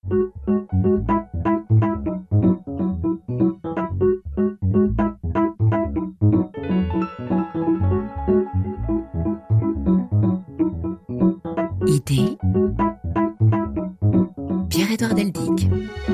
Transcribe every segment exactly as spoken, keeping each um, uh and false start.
Idée, Pierre-Édouard Deldic.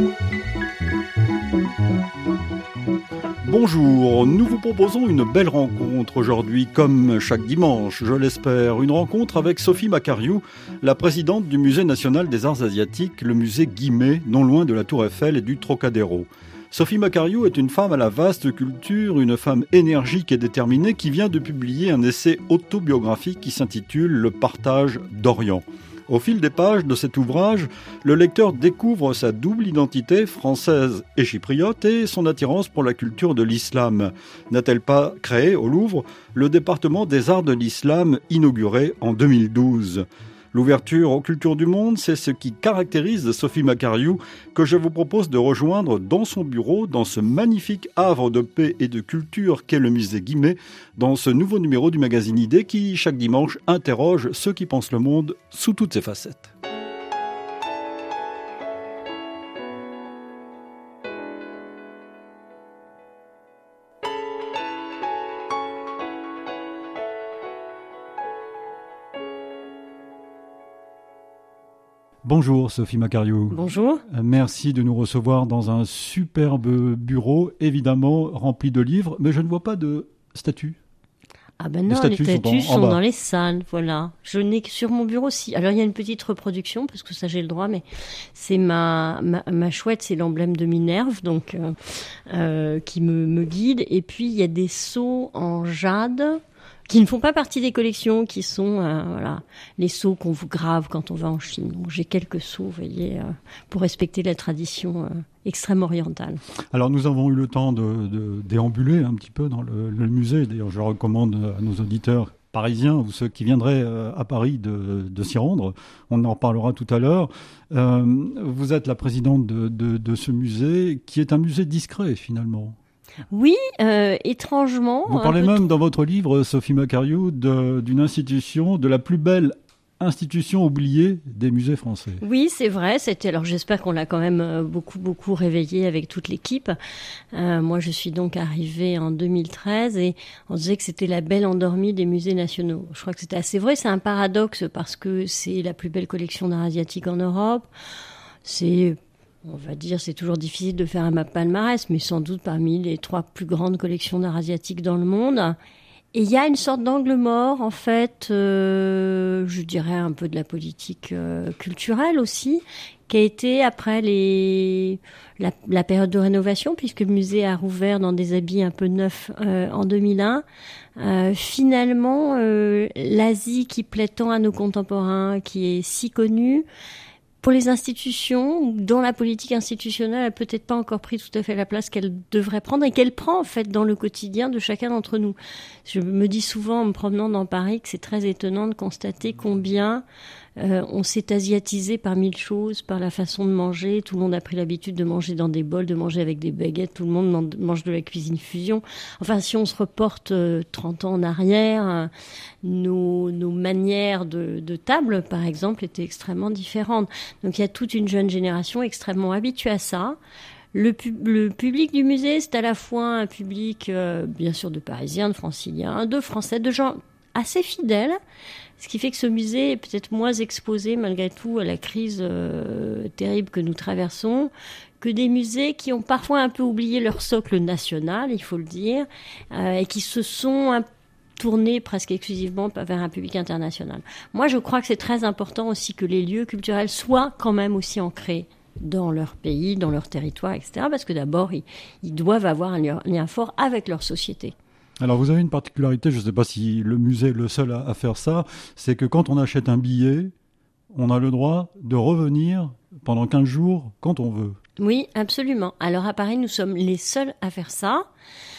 Bonjour, nous vous proposons une belle rencontre aujourd'hui, comme chaque dimanche, je l'espère. Une rencontre avec Sophie Macariou, la présidente du Musée national des arts asiatiques, le musée Guimet, non loin de la Tour Eiffel et du Trocadéro. Sophie Macariou est une femme à la vaste culture, une femme énergique et déterminée qui vient de publier un essai autobiographique qui s'intitule « Le partage d'Orient ». Au fil des pages de cet ouvrage, le lecteur découvre sa double identité française et chypriote et son attirance pour la culture de l'islam. N'a-t-elle pas créé au Louvre le département des arts de l'islam inauguré en deux mille douze ? L'ouverture aux cultures du monde, c'est ce qui caractérise Sophie Macariou, que je vous propose de rejoindre dans son bureau, dans ce magnifique havre de paix et de culture qu'est le musée Guimet, dans ce nouveau numéro du magazine Idée qui, chaque dimanche, interroge ceux qui pensent le monde sous toutes ses facettes. Bonjour Sophie Macariou. Bonjour. Merci de nous recevoir dans un superbe bureau, évidemment rempli de livres, mais je ne vois pas de statues. Ah ben non, les statues, les statues sont, sont dans les salles, voilà. Je n'ai que sur mon bureau aussi. Alors il y a une petite reproduction, parce que ça j'ai le droit, mais c'est ma, ma, ma chouette, c'est l'emblème de Minerve, donc euh, euh, qui me, me guide. Et puis il y a des seaux en jade, qui ne font pas partie des collections, qui sont euh, voilà, les sceaux qu'on vous grave quand on va en Chine. Donc, j'ai quelques sceaux, vous voyez, euh, pour respecter la tradition euh, extrême orientale. Alors nous avons eu le temps de, de déambuler un petit peu dans le, le musée. D'ailleurs, je recommande à nos auditeurs parisiens ou ceux qui viendraient euh, à Paris de, de s'y rendre. On en reparlera tout à l'heure. Euh, vous êtes la présidente de, de, de ce musée, qui est un musée discret finalement. Oui, euh, étrangement. Vous parlez même dans votre livre, Sophie Macariou, de, d'une institution, de la plus belle institution oubliée des musées français. Oui, c'est vrai. C'était, alors j'espère qu'on l'a quand même beaucoup, beaucoup réveillé avec toute l'équipe. Euh, moi, je suis donc arrivée en deux mille treize et on disait que c'était la belle endormie des musées nationaux. Je crois que c'était assez vrai. C'est un paradoxe parce que c'est la plus belle collection d'art asiatique en Europe. C'est... On va dire, c'est toujours difficile de faire un palmarès, mais sans doute parmi les trois plus grandes collections d'art asiatique dans le monde. Et il y a une sorte d'angle mort, en fait, euh, je dirais un peu de la politique euh, culturelle aussi, qui a été après les, la, la période de rénovation, puisque le musée a rouvert dans des habits un peu neufs euh, en deux mille un. Euh, finalement, euh, l'Asie qui plaît tant à nos contemporains, qui est si connue, pour les institutions, dont la politique institutionnelle n'a peut-être pas encore pris tout à fait la place qu'elle devrait prendre et qu'elle prend en fait dans le quotidien de chacun d'entre nous. Je me dis souvent en me promenant dans Paris que c'est très étonnant de constater combien euh, on s'est asiatisé par mille choses, par la façon de manger. Tout le monde a pris l'habitude de manger dans des bols, de manger avec des baguettes. Tout le monde mange de la cuisine fusion. Enfin, si on se reporte euh, trente ans en arrière, euh, nos, nos manières de, de table, par exemple, étaient extrêmement différentes. Donc il y a toute une jeune génération extrêmement habituée à ça. Le, pub- le public du musée, c'est à la fois un public, euh, bien sûr, de Parisiens, de Franciliens, de Français, de gens assez fidèles, ce qui fait que ce musée est peut-être moins exposé, malgré tout, à la crise euh, terrible que nous traversons, que des musées qui ont parfois un peu oublié leur socle national, il faut le dire, euh, et qui se sont un tourner presque exclusivement vers un public international. Moi, je crois que c'est très important aussi que les lieux culturels soient quand même aussi ancrés dans leur pays, dans leur territoire, et cetera. Parce que d'abord, ils, ils doivent avoir un lien, un lien fort avec leur société. Alors, vous avez une particularité, je ne sais pas si le musée est le seul à, à faire ça, c'est que quand on achète un billet, on a le droit de revenir pendant quinze jours quand on veut. Oui, absolument. Alors, à Paris, nous sommes les seuls à faire ça.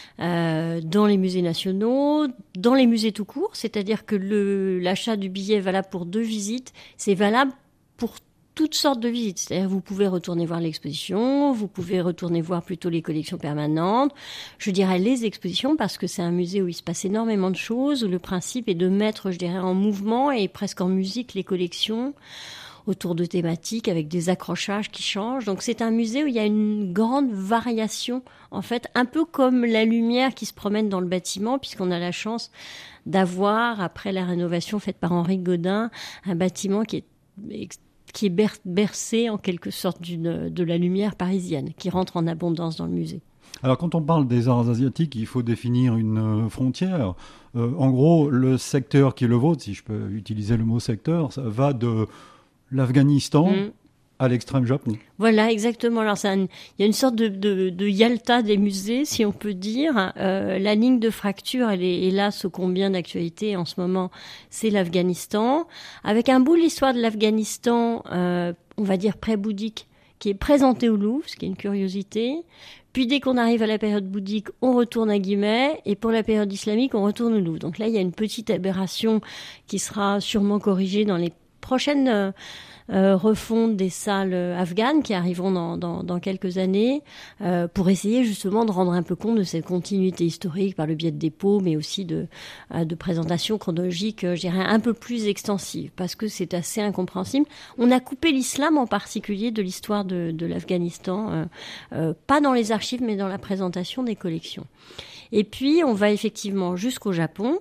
Euh, dans les musées nationaux, dans les musées tout court, c'est-à-dire que le, l'achat du billet est valable pour deux visites, c'est valable pour toutes sortes de visites. C'est-à-dire vous pouvez retourner voir l'exposition, vous pouvez retourner voir plutôt les collections permanentes, je dirais les expositions parce que c'est un musée où il se passe énormément de choses, où le principe est de mettre, je dirais, en mouvement et presque en musique les collections. autour de thématiques avec des accrochages qui changent. Donc c'est un musée où il y a une grande variation, en fait, un peu comme la lumière qui se promène dans le bâtiment, puisqu'on a la chance d'avoir, après la rénovation faite par Henri Gaudin, un bâtiment qui est qui est bercé en quelque sorte d'une, de la lumière parisienne, qui rentre en abondance dans le musée. Alors quand on parle des arts asiatiques, il faut définir une frontière. Euh, en gros, le secteur qui est le vôtre, si je peux utiliser le mot secteur, ça va de l'Afghanistan mmh. à l'extrême Japon. Voilà, exactement. Alors, c'est un, il y a une sorte de, de, de Yalta des musées, si on peut dire. Euh, la ligne de fracture, elle est hélas ô combien d'actualité en ce moment, c'est l'Afghanistan. Avec un bout de l'histoire de l'Afghanistan, euh, on va dire pré-bouddhique, qui est présenté au Louvre, ce qui est une curiosité. Puis dès qu'on arrive à la période bouddhique, on retourne à Guimet, et pour la période islamique, on retourne au Louvre. Donc là, il y a une petite aberration qui sera sûrement corrigée dans les prochaines euh, euh, refontes des salles afghanes qui arriveront dans, dans, dans quelques années, euh, pour essayer justement de rendre un peu compte de cette continuité historique par le biais de dépôts, mais aussi de, euh, de présentations chronologiques, euh, je dirais, un peu plus extensives, parce que c'est assez incompréhensible. On a coupé l'islam en particulier de l'histoire de, de l'Afghanistan, euh, euh, pas dans les archives, mais dans la présentation des collections. Et puis, on va effectivement jusqu'au Japon,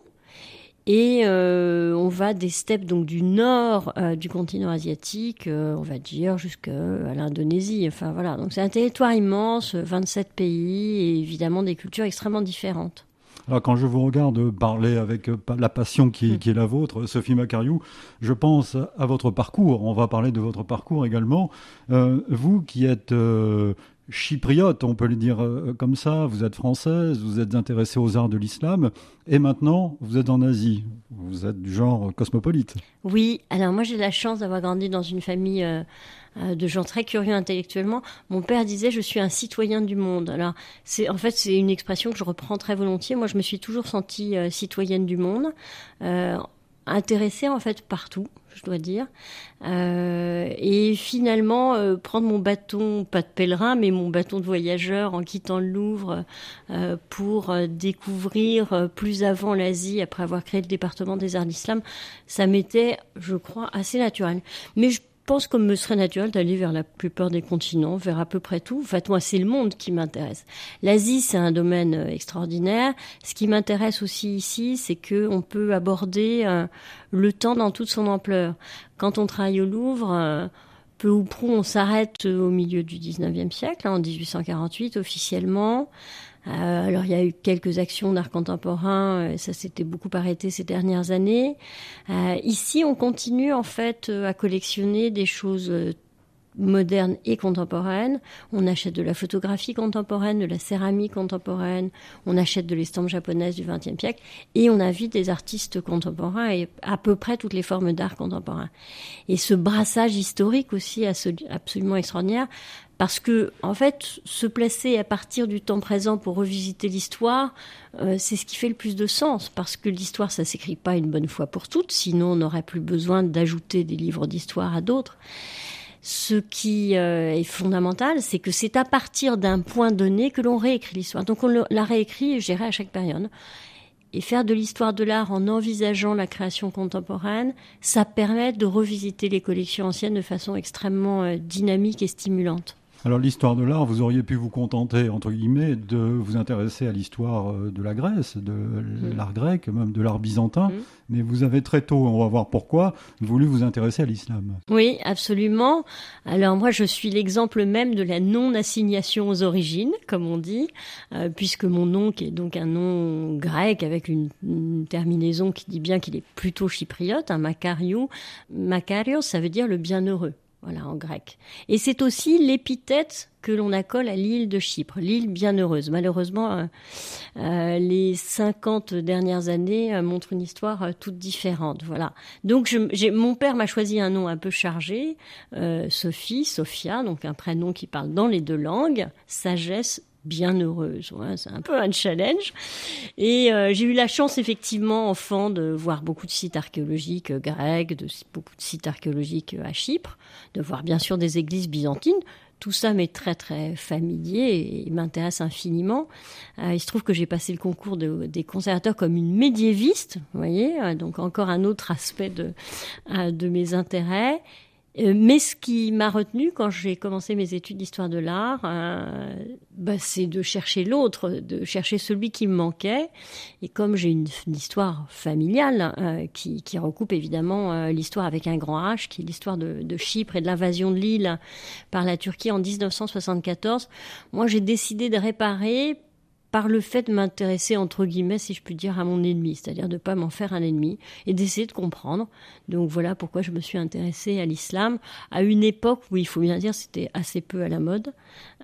et euh, on va des steppes donc du nord euh, du continent asiatique, euh, on va dire jusqu'à l'Indonésie. Enfin voilà, donc c'est un territoire immense, vingt-sept pays et évidemment des cultures extrêmement différentes. Alors quand je vous regarde parler avec la passion qui est, mmh. qui est la vôtre, Sophie Macariou, je pense à votre parcours. On va parler de votre parcours également. Euh, vous qui êtes euh, chypriote, on peut le dire euh, comme ça, vous êtes française, vous êtes intéressée aux arts de l'islam, et maintenant vous êtes en Asie. Vous êtes du genre cosmopolite. Oui, alors moi j'ai la chance d'avoir grandi dans une famille euh, euh, de gens très curieux intellectuellement. Mon père disait « je suis un citoyen du monde ». Alors c'est, en fait c'est une expression que je reprends très volontiers. Moi je me suis toujours sentie euh, citoyenne du monde, euh, intéressée en fait partout, je dois dire. Euh, et finalement, euh, prendre mon bâton, pas de pèlerin, mais mon bâton de voyageur en quittant le Louvre euh, pour euh, découvrir euh, plus avant l'Asie, après avoir créé le département des arts d'islam, ça m'était, je crois, assez naturel. Mais je Je pense comme me serait naturel d'aller vers la plupart des continents, vers à peu près tout. En fait, moi, c'est le monde qui m'intéresse. L'Asie, c'est un domaine extraordinaire. Ce qui m'intéresse aussi ici, c'est qu'on peut aborder euh, le temps dans toute son ampleur. Quand on travaille au Louvre, euh, peu ou prou, on s'arrête au milieu du dix-neuvième siècle, hein, en dix-huit cent quarante-huit officiellement. Euh, alors il y a eu quelques actions d'art contemporain, euh, ça s'était beaucoup arrêté ces dernières années. Euh, ici, on continue en fait euh, à collectionner des choses euh, modernes et contemporaines. On achète de la photographie contemporaine, de la céramique contemporaine, on achète de l'estampe japonaise du vingtième siècle et on invite des artistes contemporains et à peu près toutes les formes d'art contemporain. Et ce brassage historique aussi absolument extraordinaire. Parce que, en fait, se placer à partir du temps présent pour revisiter l'histoire, euh, c'est ce qui fait le plus de sens. Parce que l'histoire, ça s'écrit pas une bonne fois pour toutes. Sinon, on n'aurait plus besoin d'ajouter des livres d'histoire à d'autres. Ce qui euh, est fondamental, c'est que c'est à partir d'un point donné que l'on réécrit l'histoire. Donc, on la réécrit, je dirais, à chaque période. Et faire de l'histoire de l'art en envisageant la création contemporaine, ça permet de revisiter les collections anciennes de façon extrêmement euh, dynamique et stimulante. Alors l'histoire de l'art, vous auriez pu vous contenter, entre guillemets, de vous intéresser à l'histoire de la Grèce, de mmh. l'art grec, même de l'art byzantin, mmh. mais vous avez très tôt, on va voir pourquoi, voulu vous intéresser à l'islam. Oui, absolument. Alors moi, je suis l'exemple même de la non-assignation aux origines, comme on dit, euh, puisque mon nom, qui est donc un nom grec avec une, une terminaison qui dit bien qu'il est plutôt chypriote, un Makariou. Makarios, ça veut dire le bienheureux. Voilà, en grec. Et c'est aussi l'épithète que l'on accole à l'île de Chypre, l'île bienheureuse. Malheureusement, euh, euh, les cinquante dernières années euh, montrent une histoire euh, toute différente. Voilà. Donc, je, j'ai, mon père m'a choisi un nom un peu chargé, euh, Sophie, Sophia, donc un prénom qui parle dans les deux langues, sagesse, bienheureuse, ouais, c'est un peu un challenge. Et euh, j'ai eu la chance effectivement enfant de voir beaucoup de sites archéologiques grecs, de beaucoup de sites archéologiques à Chypre, de voir bien sûr des églises byzantines. Tout ça m'est très très familier et m'intéresse infiniment. Euh, il se trouve que j'ai passé le concours de, des conservateurs comme une médiéviste, vous voyez, donc encore un autre aspect de, de mes intérêts. Euh, mais ce qui m'a retenu quand j'ai commencé mes études d'histoire de l'art, euh, bah, c'est de chercher l'autre, de chercher celui qui me manquait. Et comme j'ai une, une histoire familiale euh, qui, qui recoupe évidemment euh, l'histoire avec un grand H, qui est l'histoire de, de Chypre et de l'invasion de l'île par la Turquie en dix-neuf cent soixante-quatorze, moi j'ai décidé de réparer par le fait de m'intéresser, entre guillemets, si je puis dire, à mon ennemi, c'est-à-dire de ne pas m'en faire un ennemi et d'essayer de comprendre. Donc voilà pourquoi je me suis intéressée à l'islam, à une époque où, il faut bien dire, c'était assez peu à la mode.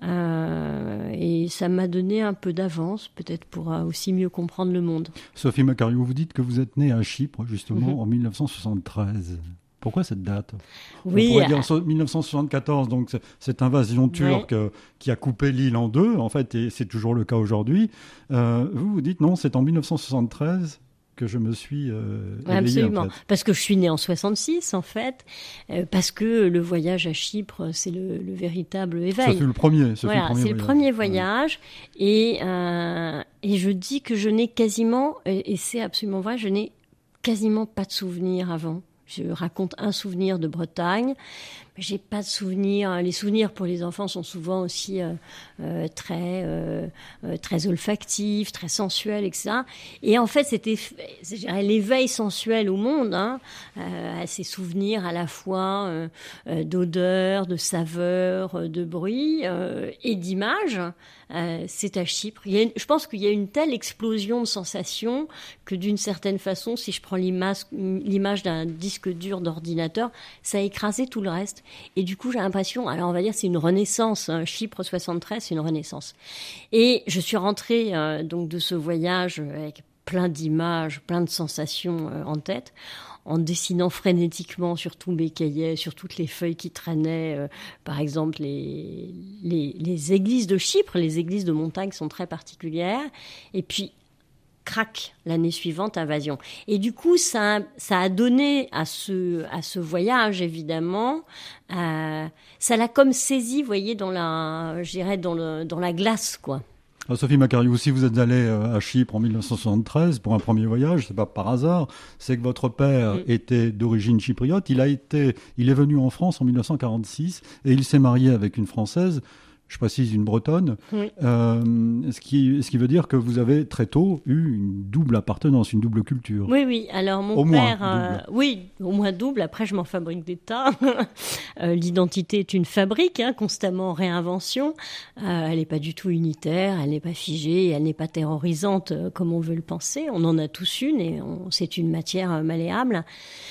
Euh, et ça m'a donné un peu d'avance, peut-être pour euh, aussi mieux comprendre le monde. Sophie Macariou, vous dites que vous êtes née à Chypre, justement, Mm-hmm. en mille neuf cent soixante-treize. Pourquoi cette date ? Oui, on pourrait euh... dire mille neuf cent soixante-quatorze, donc cette invasion turque ouais. qui a coupé l'île en deux, en fait, et c'est toujours le cas aujourd'hui. Euh, vous, vous dites non, c'est en mille neuf cent soixante-treize que je me suis euh, éveillée. Absolument, en fait. Parce que je suis née en soixante-six, en fait, euh, parce que le voyage à Chypre, c'est le, le véritable éveil. Ça, c'est le premier, ça voilà, le premier c'est voyage. le premier voyage, ouais. et, euh, et je dis que je n'ai quasiment, et, et c'est absolument vrai, je n'ai quasiment pas de souvenirs avant. Je raconte un souvenir de Bretagne, mais j'ai pas de souvenirs. Les souvenirs pour les enfants sont souvent aussi euh, euh, très, euh, euh, très olfactifs, très sensuels, et cetera. Et en fait, c'était l'éveil sensuel au monde, hein, euh, à ces souvenirs à la fois euh, euh, d'odeurs, de saveurs, de bruits euh, et d'images. Euh, c'est à Chypre. Il y a une, je pense qu'il y a une telle explosion de sensations que d'une certaine façon, si je prends l'image, l'image d'un disque dur d'ordinateur, ça a écrasé tout le reste. Et du coup, j'ai l'impression, alors on va dire c'est une renaissance, hein, Chypre soixante-treize, c'est une renaissance. Et je suis rentrée euh, donc de ce voyage avec plein d'images, plein de sensations euh, en tête, en dessinant frénétiquement sur tous mes cahiers, sur toutes les feuilles qui traînaient. Euh, par exemple, les, les, les églises de Chypre, les églises de montagne sont très particulières. Et puis, crac, l'année suivante, invasion. Et du coup, ça, ça a donné à ce, à ce voyage, évidemment, euh, ça l'a comme saisi, vous voyez, dans la, je dirais, dans, le, dans la glace, quoi. Alors Sophie Macariou, si vous êtes allée à Chypre en mille neuf cent soixante-treize pour un premier voyage, c'est pas par hasard, c'est que votre père mmh. était d'origine chypriote. Il a été, il est venu en France en mille neuf cent quarante-six et il s'est marié avec une Française. Je précise une Bretonne, oui. euh, ce, qui, ce qui veut dire que vous avez très tôt eu une double appartenance, une double culture. Oui, oui. Alors mon au père, moins, euh, oui, au moins double. Après, je m'en fabrique des tas. euh, l'identité est une fabrique, hein, constamment en réinvention. Euh, elle n'est pas du tout unitaire, elle n'est pas figée, elle n'est pas terrorisante euh, comme on veut le penser. On en a tous une et on, c'est une matière euh, malléable.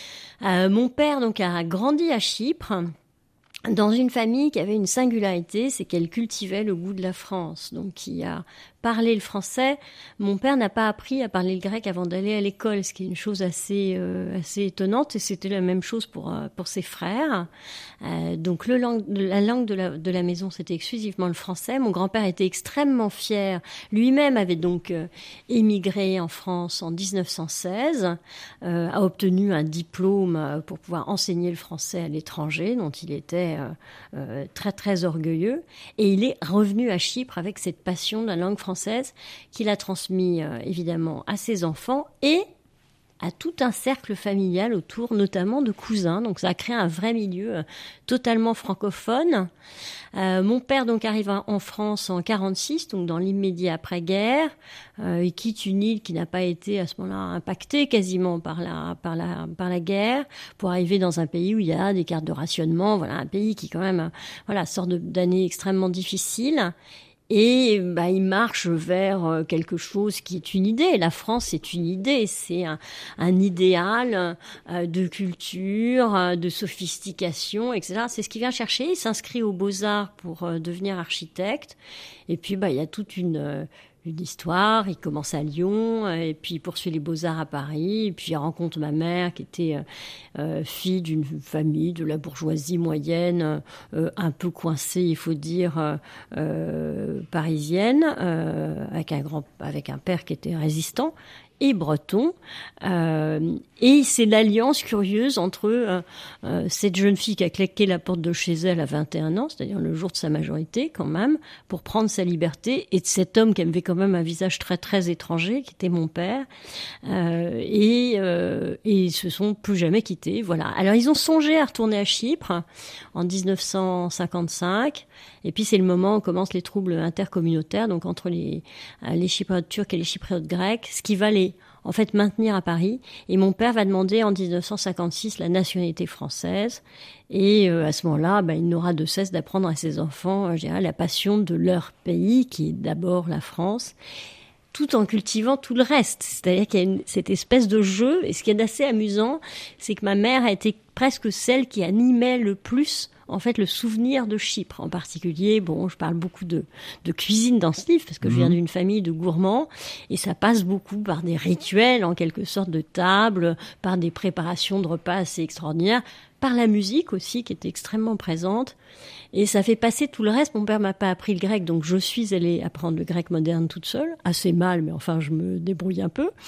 Euh, mon père donc a grandi à Chypre, dans une famille qui avait une singularité, c'est qu'elle cultivait le goût de la France, donc qui a parlé le français. Mon père n'a pas appris à parler le grec avant d'aller à l'école, ce qui est une chose assez euh, assez étonnante, et c'était la même chose pour euh, pour ses frères. Euh, donc le langue, la langue de la de la maison, c'était exclusivement le français. Mon grand-père était extrêmement fier. Lui-même avait donc euh, émigré en France en dix-neuf cent seize, euh, a obtenu un diplôme pour pouvoir enseigner le français à l'étranger, dont il était euh, euh, très très orgueilleux, et il est revenu à Chypre avec cette passion de la langue française qu'il a transmis euh, évidemment à ses enfants et à tout un cercle familial autour, notamment de cousins. Donc ça a créé un vrai milieu euh, totalement francophone. Euh, mon père donc arrive en France en quarante-six, donc dans l'immédiat après-guerre. Euh, il quitte une île qui n'a pas été à ce moment-là impactée quasiment par la par la par la guerre, pour arriver dans un pays où il y a des cartes de rationnement. Voilà, un pays qui quand même euh, voilà sort de, d'années extrêmement difficiles. Et bah, il marche vers quelque chose qui est une idée. La France, c'est une idée, c'est un, un idéal euh, de culture, euh, de sophistication, et cetera. C'est ce qu'il vient chercher. Il s'inscrit aux Beaux-Arts pour euh, devenir architecte. Et puis, bah, il y a toute une... Euh, une histoire, il commence à Lyon, et puis il poursuit les Beaux-Arts à Paris, et puis il rencontre ma mère qui était euh, fille d'une famille de la bourgeoisie moyenne, euh, un peu coincée, il faut dire, euh, euh, parisienne, euh, avec un grand, avec un père qui était résistant. et breton. Euh, et c'est l'alliance curieuse entre euh, euh, cette jeune fille qui a claqué la porte de chez elle à vingt et un ans, c'est-à-dire le jour de sa majorité quand même, pour prendre sa liberté, et de cet homme qui avait quand même un visage très très étranger, qui était mon père. Euh, et, euh, et ils se sont plus jamais quittés. Voilà. Alors ils ont songé à retourner à Chypre en dix-neuf cent cinquante-cinq. Et puis c'est le moment où commencent les troubles intercommunautaires, donc entre les, les Chypriotes turcs et les Chypriotes grecs, ce qui va les en fait maintenir à Paris. Et mon père va demander en dix-neuf cent cinquante-six la nationalité française. Et euh, à ce moment-là, bah, il n'aura de cesse d'apprendre à ses enfants, euh, je dirais, la passion de leur pays, qui est d'abord la France, tout en cultivant tout le reste. C'est-à-dire qu'il y a une, cette espèce de jeu. Et ce qui est assez amusant, c'est que ma mère a été presque celle qui animait le plus en fait le souvenir de Chypre en particulier. Bon, je parle beaucoup de, de cuisine dans ce livre parce que mmh. je viens d'une famille de gourmands et ça passe beaucoup par des rituels en quelque sorte de table, par des préparations de repas assez extraordinaires, par la musique aussi qui était extrêmement présente. Et ça fait passer tout le reste. Mon père m'a pas appris le grec, donc je suis allée apprendre le grec moderne toute seule, assez mal, mais enfin je me débrouille un peu.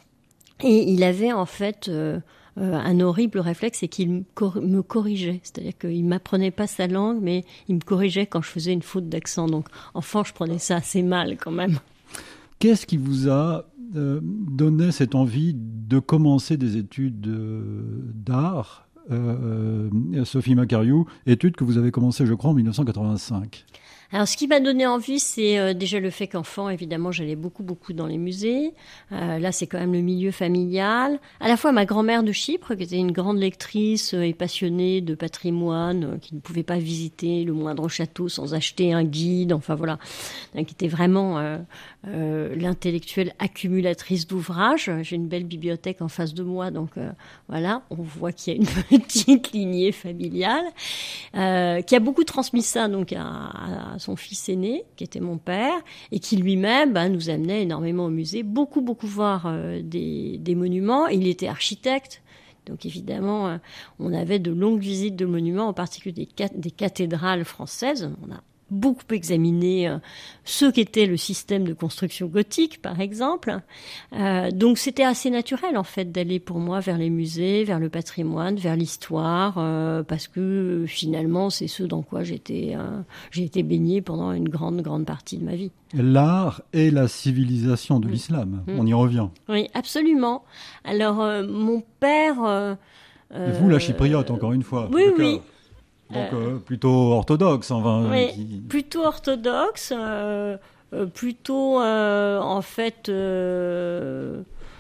Et il avait en fait euh, euh, un horrible réflexe, c'est qu'il me, cor- me corrigeait. C'est-à-dire qu'il m'apprenait pas sa langue, mais il me corrigeait quand je faisais une faute d'accent. Donc enfant, je prenais ça assez mal quand même. Qu'est-ce qui vous a euh, donné cette envie de commencer des études euh, d'art, euh, euh, Sophie Macariou, études que vous avez commencées, je crois, en dix-neuf cent quatre-vingt-cinq? Alors, ce qui m'a donné envie, c'est euh, déjà le fait qu'enfant, évidemment, j'allais beaucoup, beaucoup dans les musées. Euh, là, c'est quand même le milieu familial. À la fois, ma grand-mère de Chypre, qui était une grande lectrice euh, et passionnée de patrimoine, euh, qui ne pouvait pas visiter le moindre château sans acheter un guide, enfin voilà, euh, qui était vraiment euh, euh, l'intellectuelle accumulatrice d'ouvrages. J'ai une belle bibliothèque en face de moi, donc euh, voilà, on voit qu'il y a une petite lignée familiale, euh, qui a beaucoup transmis ça donc à, à son fils aîné, qui était mon père, et qui lui-même bah, nous amenait énormément au musée, beaucoup, beaucoup voir euh, des, des monuments. Il était architecte, donc évidemment, euh, on avait de longues visites de monuments, en particulier des, cat- des cathédrales françaises. On a beaucoup examiné euh, ce qu'était le système de construction gothique, par exemple. Euh, donc c'était assez naturel, en fait, d'aller pour moi vers les musées, vers le patrimoine, vers l'histoire, euh, parce que euh, finalement, c'est ce dans quoi j'étais, euh, j'ai été baignée pendant une grande, grande partie de ma vie. L'art et la civilisation de mmh. l'islam, mmh. on y revient. Oui, absolument. Alors, euh, mon père... Euh, Vous, la chypriote, encore une fois. Oui, oui. Donc euh, plutôt orthodoxe, enfin. Oui, qui... plutôt orthodoxe, euh, euh, plutôt euh, en fait euh,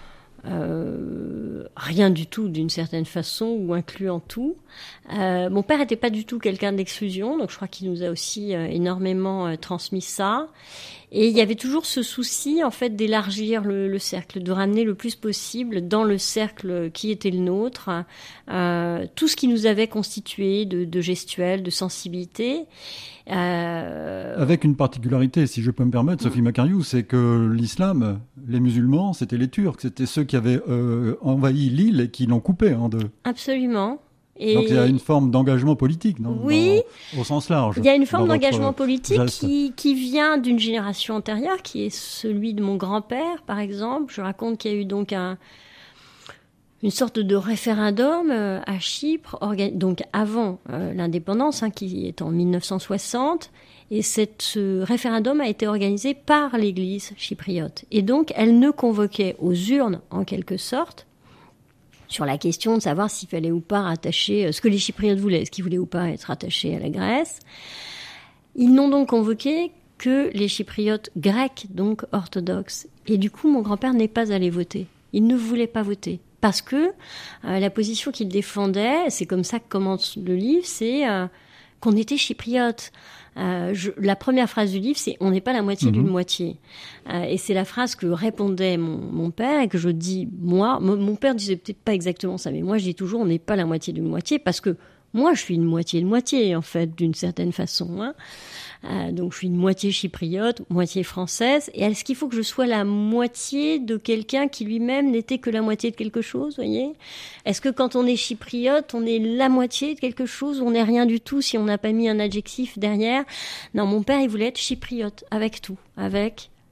euh, rien du tout d'une certaine façon ou incluant tout. Euh, mon père n'était pas du tout quelqu'un d'exclusion, donc je crois qu'il nous a aussi euh, énormément euh, transmis ça. Et il y avait toujours ce souci, en fait, d'élargir le, le cercle, de ramener le plus possible dans le cercle qui était le nôtre, euh, tout ce qui nous avait constitué de, de gestuelle, de sensibilité. Euh... Avec une particularité, si je peux me permettre, Sophie Macariou, c'est que l'islam, les musulmans, c'était les Turcs, c'était ceux qui avaient euh, envahi l'île et qui l'ont coupé en deux. Absolument. Et donc il y a une forme d'engagement politique, non, oui, dans, au sens large. Il y a une forme d'engagement politique qui, qui vient d'une génération antérieure, qui est celui de mon grand-père, par exemple. Je raconte qu'il y a eu donc un, une sorte de référendum euh, à Chypre, organ... donc avant euh, l'indépendance, hein, qui est en dix-neuf cent soixante. Et cette, ce référendum a été organisé par l'Église chypriote. Et donc, elle ne convoquait aux urnes, en quelque sorte, sur la question de savoir s'il fallait ou pas rattacher, ce que les Chypriotes voulaient, est-ce qu'ils voulaient ou pas être attachés à la Grèce. Ils n'ont donc convoqué que les Chypriotes grecs, donc orthodoxes. Et du coup, mon grand-père n'est pas allé voter. Il ne voulait pas voter. Parce que euh, la position qu'il défendait, c'est comme ça que commence le livre, c'est euh, qu'on était Chypriotes. Euh, je, la première phrase du livre, c'est « on n'est pas la moitié mmh. d'une moitié euh, ». Et c'est la phrase que répondait mon, mon père et que je dis moi. Mon, mon père disait peut-être pas exactement ça, mais moi je dis toujours « on n'est pas la moitié d'une moitié » parce que moi je suis une moitié de moitié en fait, d'une certaine façon. Hein. Euh, donc je suis une moitié chypriote, moitié française. Et est-ce qu'il faut que je sois la moitié de quelqu'un qui lui-même n'était que la moitié de quelque chose, voyez ? Est-ce que quand on est chypriote, on est la moitié de quelque chose ou on n'est rien du tout si on n'a pas mis un adjectif derrière ? Non, mon père, il voulait être chypriote, avec tout, avec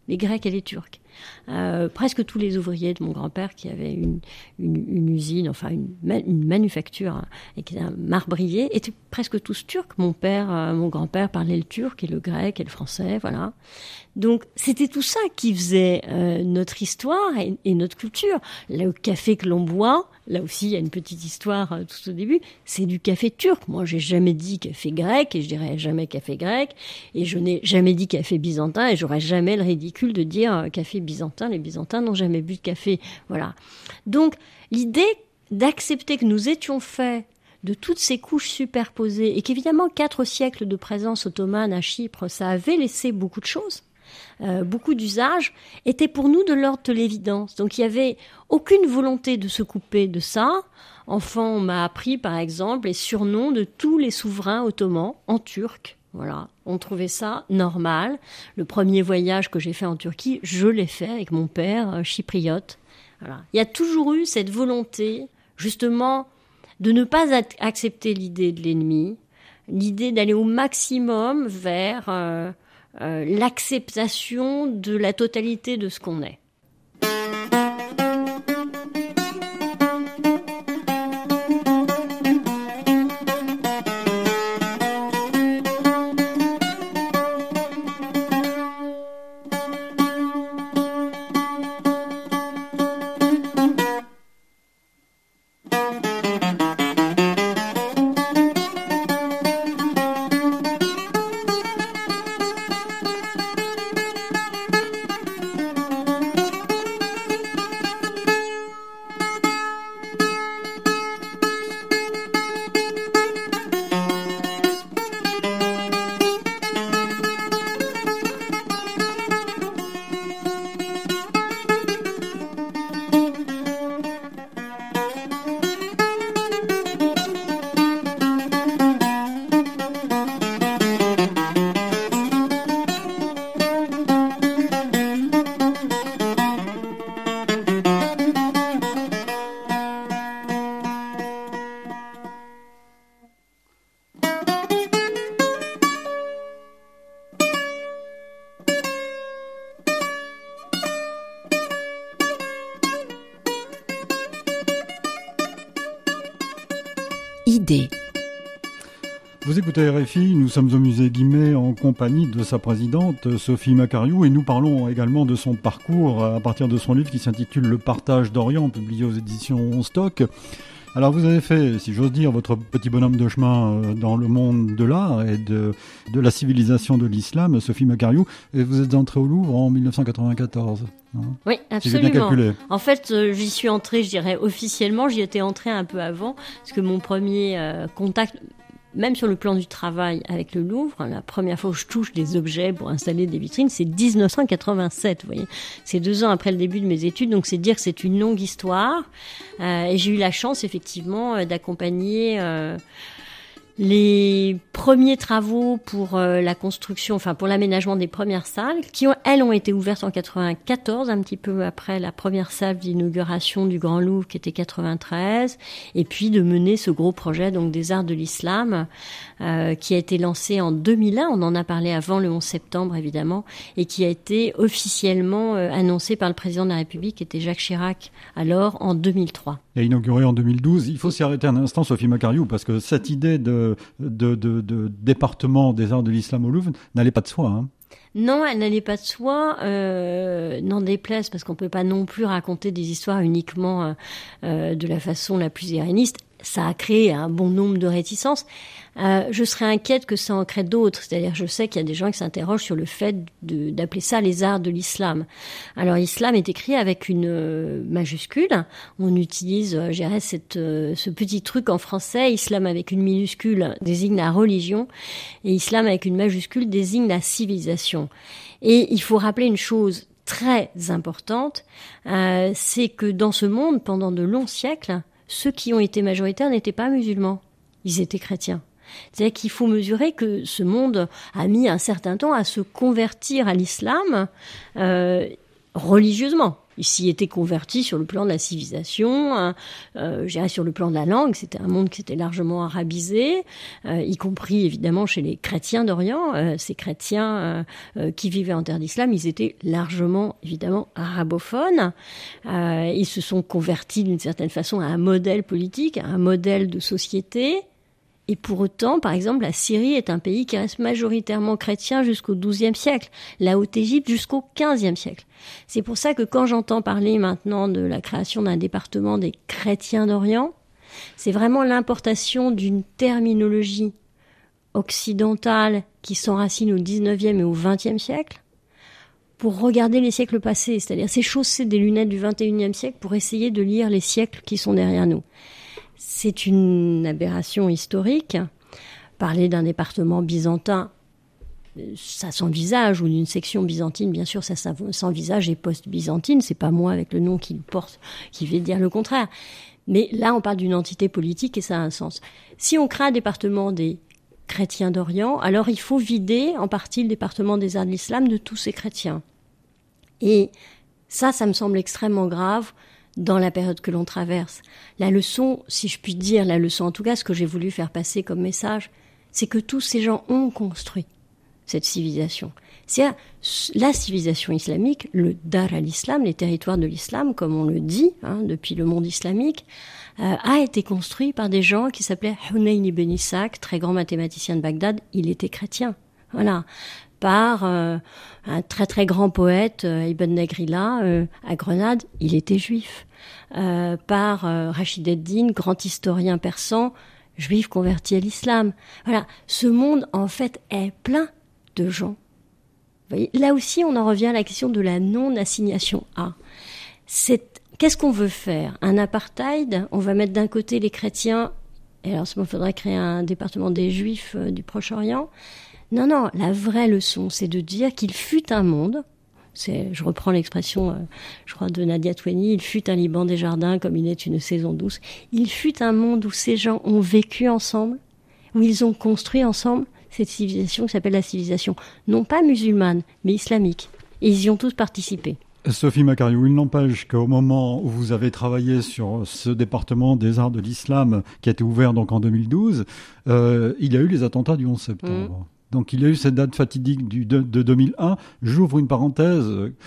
les Grecs et les Turcs. Euh, presque tous les ouvriers de mon grand-père qui avait une, une, une usine, enfin une, une manufacture hein, et qui était un marbrier, étaient presque tous turcs. Mon père, euh, mon grand-père parlait le turc et le grec et le français, voilà. Donc c'était tout ça qui faisait euh, notre histoire et, et notre culture. Le café que l'on boit, là aussi il y a une petite histoire euh, tout au début, c'est du café turc. Moi j'ai jamais dit café grec et je dirais jamais café grec et je n'ai jamais dit café byzantin et j'aurais jamais le ridicule de dire euh, café byzantin. Les Byzantins n'ont jamais bu de café, voilà. Donc l'idée d'accepter que nous étions faits de toutes ces couches superposées et qu'évidemment quatre siècles de présence ottomane à Chypre, ça avait laissé beaucoup de choses. Euh, beaucoup d'usages, était pour nous de l'ordre de l'évidence. Donc il n'y avait aucune volonté de se couper de ça. Enfant, on m'a appris par exemple les surnoms de tous les souverains ottomans en turc. Voilà, on trouvait ça normal. Le premier voyage que j'ai fait en Turquie, je l'ai fait avec mon père euh, chypriote. Voilà. Il y a toujours eu cette volonté, justement, de ne pas accepter l'idée de l'ennemi, l'idée d'aller au maximum vers euh, Euh, l'acceptation de la totalité de ce qu'on est. Idée. Vous écoutez R F I, nous sommes au musée Guimet en compagnie de sa présidente Sophie Macariou et nous parlons également de son parcours à partir de son livre qui s'intitule Le partage d'Orient, publié aux éditions Stock. Alors vous avez fait, si j'ose dire, votre petit bonhomme de chemin dans le monde de l'art et de, de la civilisation de l'islam, Sophie Macariou, et vous êtes entrée au Louvre en mille neuf cent quatre-vingt-quatorze. Hein, oui, absolument. Si j'ai bien calculé. En fait, euh, j'y suis entrée, je dirais officiellement, j'y étais entrée un peu avant, parce que mon premier euh, contact, même sur le plan du travail avec le Louvre, la première fois où je touche des objets pour installer des vitrines, c'est dix-neuf cent quatre-vingt-sept, vous voyez. C'est deux ans après le début de mes études, donc c'est dire que c'est une longue histoire. Euh, et j'ai eu la chance, effectivement, euh, d'accompagner euh, les premiers travaux pour euh, la construction, enfin pour l'aménagement des premières salles, qui ont, elles ont été ouvertes en quatre-vingt-quatorze, un petit peu après la première salle d'inauguration du Grand Louvre qui était quatre-vingt-treize, et puis de mener ce gros projet donc des arts de l'islam euh, qui a été lancé en deux mille un, on en a parlé avant le onze septembre évidemment, et qui a été officiellement euh, annoncé par le président de la République qui était Jacques Chirac alors en deux mille trois. Et inauguré en deux mille douze. Il faut s'y arrêter un instant, Sophie Macariou, parce que cette idée de, de, de, de département des arts de l'islam au Louvre n'allait pas de soi. Hein. Non, elle n'allait pas de soi, euh, n'en déplaise, parce qu'on peut pas non plus raconter des histoires uniquement euh, de la façon la plus iréniste. Ça a créé un bon nombre de réticences. Euh, je serais inquiète que ça en crée d'autres. C'est-à-dire, je sais qu'il y a des gens qui s'interrogent sur le fait de, d'appeler ça les arts de l'islam. Alors, islam est écrit avec une euh, majuscule. On utilise, euh, je dirais, cette, euh, ce petit truc en français. Islam avec une minuscule désigne la religion. Et islam avec une majuscule désigne la civilisation. Et il faut rappeler une chose très importante, euh, c'est que dans ce monde, pendant de longs siècles, ceux qui ont été majoritaires n'étaient pas musulmans, ils étaient chrétiens. C'est-à-dire qu'il faut mesurer que ce monde a mis un certain temps à se convertir à l'islam euh, religieusement. Ils s'y étaient convertis sur le plan de la civilisation, hein, euh, je dirais sur le plan de la langue. C'était un monde qui était largement arabisé, euh, y compris évidemment chez les chrétiens d'Orient. Euh, ces chrétiens euh, euh, qui vivaient en terre d'islam, ils étaient largement évidemment arabophones. Euh, ils se sont convertis d'une certaine façon à un modèle politique, à un modèle de société. Et pour autant, par exemple, la Syrie est un pays qui reste majoritairement chrétien jusqu'au douzième siècle, la Haute-Égypte jusqu'au quinzième siècle. C'est pour ça que quand j'entends parler maintenant de la création d'un département des chrétiens d'Orient, c'est vraiment l'importation d'une terminologie occidentale qui s'enracine au dix-neuvième et au vingtième siècle pour regarder les siècles passés, c'est-à-dire c'est chausser des lunettes du vingt et unième siècle pour essayer de lire les siècles qui sont derrière nous. C'est une aberration historique. Parler d'un département byzantin, ça s'envisage, ou d'une section byzantine, bien sûr, ça s'envisage, et post-byzantine, c'est pas moi avec le nom qu'il porte qui vais dire le contraire. Mais là, on parle d'une entité politique et ça a un sens. Si on crée un département des chrétiens d'Orient, alors il faut vider en partie le département des arts de l'islam de tous ces chrétiens. Et ça, ça me semble extrêmement grave dans la période que l'on traverse. La leçon, si je puis dire, la leçon en tout cas, ce que j'ai voulu faire passer comme message, c'est que tous ces gens ont construit cette civilisation. C'est la civilisation islamique, le Dar al-Islam, les territoires de l'islam, comme on le dit, hein, depuis le monde islamique, euh, a été construit par des gens qui s'appelaient Hunayn ibn Ishaq, très grand mathématicien de Bagdad, il était chrétien. Voilà. Par euh, un très très grand poète, euh, Ibn Nagrila, euh, à Grenade, il était juif. Euh, par euh, Rachid ad-Din, grand historien persan, juif converti à l'islam. Voilà, ce monde en fait est plein de gens. Vous voyez, là aussi, on en revient à la question de la non-assignation à. C'est, qu'est-ce qu'on veut faire? Un apartheid? On va mettre d'un côté les chrétiens, et alors il faudrait créer un département des juifs euh, du Proche-Orient. Non, non, la vraie leçon, c'est de dire qu'il fut un monde, c'est, je reprends l'expression, euh, je crois, de Nadia Twaini, il fut un Liban des jardins comme il est une saison douce. Il fut un monde où ces gens ont vécu ensemble, où ils ont construit ensemble cette civilisation qui s'appelle la civilisation, non pas musulmane, mais islamique. Et ils y ont tous participé. Sophie Macariou, il n'empêche qu'au moment où vous avez travaillé sur ce département des arts de l'islam qui a été ouvert donc en deux mille douze, euh, il y a eu les attentats du onze septembre. Mmh. Donc il y a eu cette date fatidique du, de, de deux mille un. J'ouvre une parenthèse.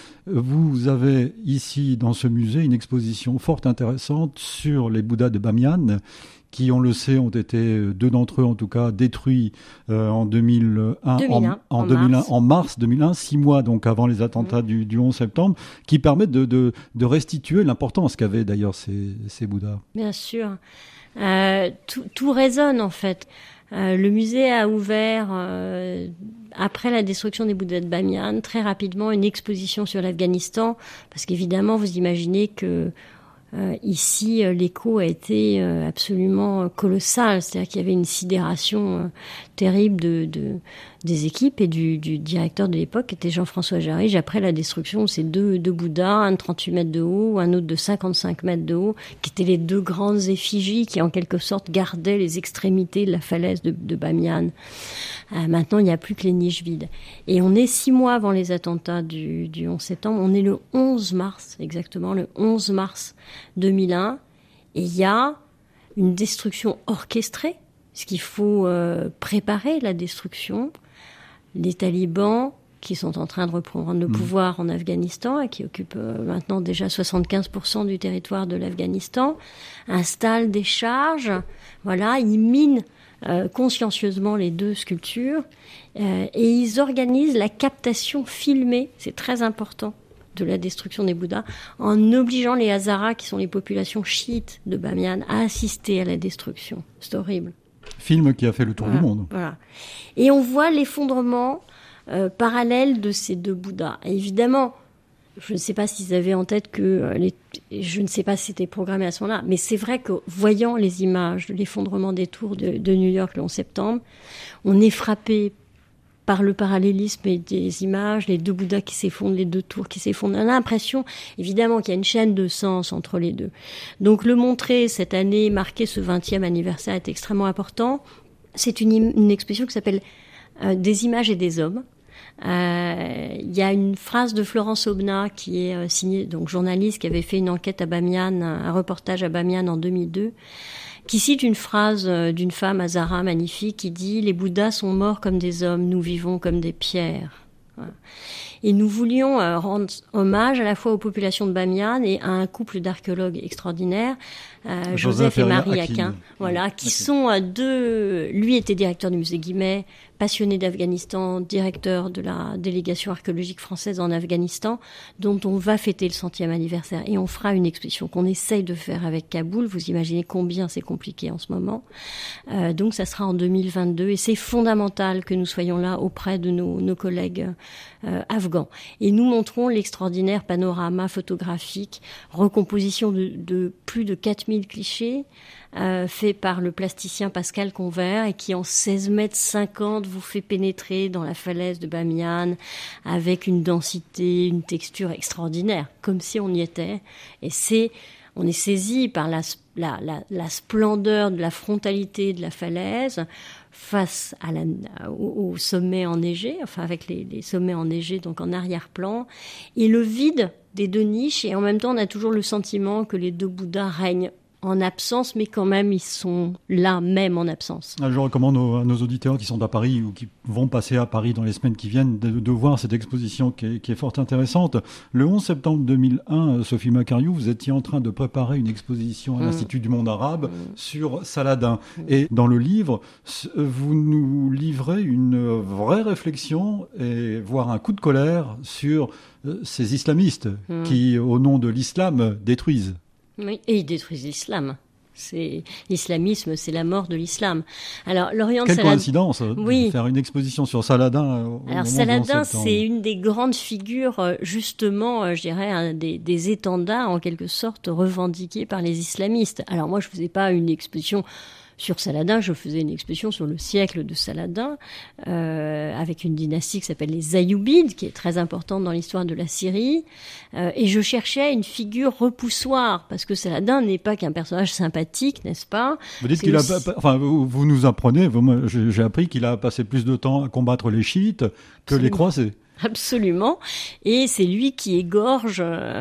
Vous avez ici dans ce musée une exposition fort intéressante sur les Bouddhas de Bamiyan, qui, on le sait, ont été, deux d'entre eux en tout cas, détruits euh, en deux mille un, deux mille un, en, en, en, deux mille un mars. en mars deux mille un, six mois donc avant les attentats mmh. du, du onze septembre, qui permettent de, de, de restituer l'importance qu'avaient d'ailleurs ces, ces Bouddhas. Bien sûr. Euh, tout, tout résonne en fait. Euh, le musée a ouvert, euh, après la destruction des Bouddhas de Bamiyan, très rapidement une exposition sur l'Afghanistan, parce qu'évidemment, vous imaginez que euh, ici, euh, l'écho a été euh, absolument colossal, c'est-à-dire qu'il y avait une sidération euh, terrible de, de, des équipes et du, du directeur de l'époque, qui était Jean-François Jarige, après la destruction de ces deux, deux Bouddhas, un de trente-huit mètres de haut, un autre de cinquante-cinq mètres de haut, qui étaient les deux grandes effigies qui, en quelque sorte, gardaient les extrémités de la falaise de, de Bamiyan. Euh, maintenant, il n'y a plus que les niches vides. Et on est six mois avant les attentats du, du onze septembre. On est le onze mars, exactement, le onze mars deux mille un. Et il y a une destruction orchestrée, parce qu'il faut euh, préparer la destruction. Les talibans, qui sont en train de reprendre le pouvoir en Afghanistan et qui occupent euh, maintenant déjà soixante-quinze pour cent du territoire de l'Afghanistan, installent des charges. Voilà, ils minent euh, consciencieusement les deux sculptures euh, et ils organisent la captation filmée, c'est très important, de la destruction des Bouddhas, en obligeant les Hazaras, qui sont les populations chiites de Bamiyan, à assister à la destruction. C'est horrible. Film qui a fait le tour voilà, du monde. Voilà. Et on voit l'effondrement euh, parallèle de ces deux Bouddhas. Et évidemment, je ne sais pas s'ils avaient en tête que... Euh, les, je ne sais pas si c'était programmé à ce moment-là, mais c'est vrai que voyant les images de l'effondrement des tours de, de New York le onze septembre, on est frappé par le parallélisme et des images, les deux Bouddhas qui s'effondrent, les deux tours qui s'effondrent. On a l'impression, évidemment, qu'il y a une chaîne de sens entre les deux. Donc, le montrer cette année, marquer ce vingtième anniversaire est extrêmement important. C'est une, une exposition qui s'appelle euh, « Des images et des hommes ». Euh, il y a une phrase de Florence Aubenas qui est euh, signée, donc journaliste, qui avait fait une enquête à Bamiyan, un reportage à Bamiyan en deux mille deux, qui cite une phrase euh, d'une femme, Azara, magnifique, qui dit « Les Bouddhas sont morts comme des hommes, nous vivons comme des pierres ». Voilà. Et nous voulions euh, rendre hommage à la fois aux populations de Bamiyan et à un couple d'archéologues extraordinaires, euh, Joseph, Joseph et Marie Aquin, voilà, qui okay. sont euh, deux. Lui était directeur du musée Guimet, passionné d'Afghanistan, directeur de la délégation archéologique française en Afghanistan, dont on va fêter le centième anniversaire. Et on fera une exposition qu'on essaye de faire avec Kaboul. Vous imaginez combien c'est compliqué en ce moment. Euh, donc ça sera en deux mille vingt-deux et c'est fondamental que nous soyons là auprès de nos, nos collègues euh, afghans. Et nous montrons l'extraordinaire panorama photographique, recomposition de, de plus de quatre mille clichés, Euh, fait par le plasticien Pascal Convert et qui en seize mètres cinquante vous fait pénétrer dans la falaise de Bamiyan avec une densité, une texture extraordinaire, comme si on y était. Et c'est, on est saisi par la, la, la, la splendeur de la frontalité de la falaise face à la, au, au sommet enneigé, enfin avec les, les sommets enneigés donc en arrière-plan, et le vide des deux niches. Et en même temps, on a toujours le sentiment que les deux Bouddhas règnent en absence, mais quand même, ils sont là, même en absence. Je recommande aux, à nos auditeurs qui sont à Paris ou qui vont passer à Paris dans les semaines qui viennent de, de voir cette exposition qui est, qui est fort intéressante. Le onze septembre deux mille un, Sophie Macariou, vous étiez en train de préparer une exposition à mmh. l'Institut du monde arabe mmh. sur Saladin. Mmh. Et dans le livre, vous nous livrez une vraie réflexion et voire un coup de colère sur ces islamistes mmh. qui, au nom de l'islam, détruisent. Oui, et ils détruisent l'islam. C'est l'islamisme, c'est la mort de l'islam. Alors l'Orient Quelle Saladin... coïncidence oui. de faire une exposition sur Saladin. Au Alors moment Saladin, c'est une des grandes figures, justement, je dirais, un des, des étendards en quelque sorte revendiqués par les islamistes. Alors moi, je faisais pas une exposition sur Saladin, je faisais une exposition sur le siècle de Saladin, euh, avec une dynastie qui s'appelle les Ayyoubides, qui est très importante dans l'histoire de la Syrie. Euh, et je cherchais une figure repoussoire, parce que Saladin n'est pas qu'un personnage sympathique, n'est-ce pas? Vous dites qu'il aussi... a, enfin, vous, vous nous apprenez, vous, moi, j'ai appris qu'il a passé plus de temps à combattre les chiites que Absolument. les croisés. Absolument, et c'est lui qui égorge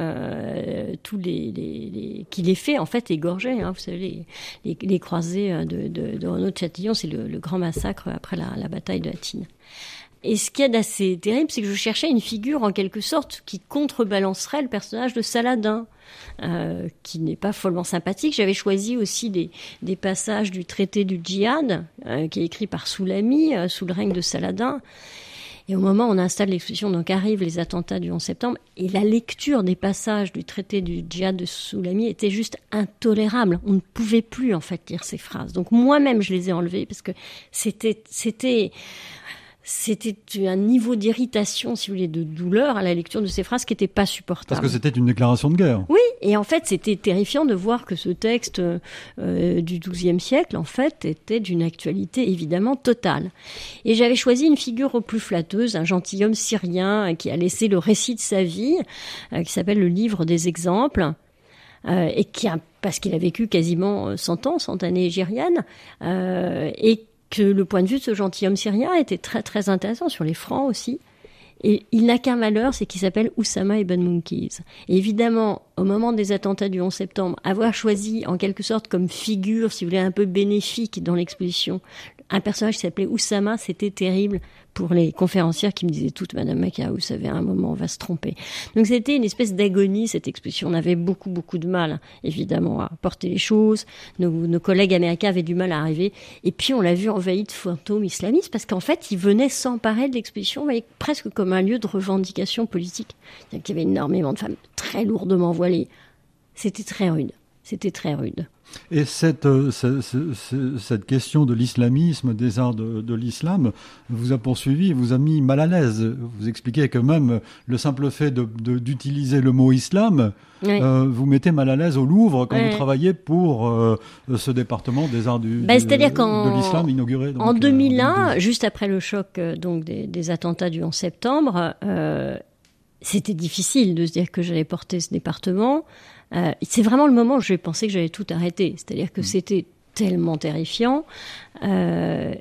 euh, tous les, les, les qui les fait en fait égorger. Hein, vous savez, les, les, les croisés de, de, de Renaud de Châtillon, c'est le, le grand massacre après la, la bataille de Hattin. Et ce qu'il y a d'assez terrible, c'est que je cherchais une figure en quelque sorte qui contrebalancerait le personnage de Saladin, euh, qui n'est pas follement sympathique. J'avais choisi aussi des, des passages du traité du djihad, euh, qui est écrit par Soulami, euh, sous le règne de Saladin. Et au moment où on installe l'exposition, donc arrivent les attentats du onze septembre, et la lecture des passages du traité du djihad de Soulami était juste intolérable. On ne pouvait plus, en fait, lire ces phrases. Donc moi-même, je les ai enlevées parce que c'était, c'était, c'était un niveau d'irritation, si vous voulez, de douleur à la lecture de ces phrases qui n'était pas supportable. Parce que c'était une déclaration de guerre. Oui, et en fait, c'était terrifiant de voir que ce texte euh, du douzième siècle, en fait, était d'une actualité évidemment totale. Et j'avais choisi une figure plus flatteuse, un gentilhomme syrien qui a laissé le récit de sa vie, euh, qui s'appelle le Livre des exemples, euh, et qui a, parce qu'il a vécu quasiment cent ans, cent années égériennes, euh, et que le point de vue de ce gentilhomme syrien était très très intéressant, sur les Francs aussi. Et il n'a qu'un malheur, c'est qu'il s'appelle Oussama Ibn Munkiz. Et évidemment, au moment des attentats du onze septembre, avoir choisi en quelque sorte comme figure, si vous voulez, un peu bénéfique dans l'exposition, un personnage qui s'appelait Oussama, c'était terrible pour les conférencières qui me disaient toutes, Madame Macariou, vous savez, à un moment, on va se tromper. Donc c'était une espèce d'agonie, cette exposition. On avait beaucoup, beaucoup de mal, évidemment, à porter les choses. Nos, nos collègues américains avaient du mal à arriver. Et puis, on l'a vu envahi de fantômes islamistes, parce qu'en fait, ils venaient s'emparer de l'exposition, vous voyez, presque comme un lieu de revendication politique. Il y avait énormément de femmes très lourdement voilées. C'était très rude. C'était très rude. Et cette, euh, cette, cette, cette question de l'islamisme, des arts de, de l'islam, vous a poursuivi, vous a mis mal à l'aise. Vous expliquez que même le simple fait de, de, d'utiliser le mot islam, oui. euh, vous mettez mal à l'aise au Louvre quand oui. vous travaillez pour euh, ce département des arts du, bah, de, c'est-à-dire qu'en, de l'islam inauguré. Donc, en deux mille un, euh, en deux mille douze. Juste après le choc euh, donc, des, des attentats du onze septembre, euh, c'était difficile de se dire que j'allais porter ce département. Euh, c'est vraiment le moment où j'ai pensé que j'allais tout arrêter. C'est-à-dire que mmh. c'était tellement terrifiant. Euh,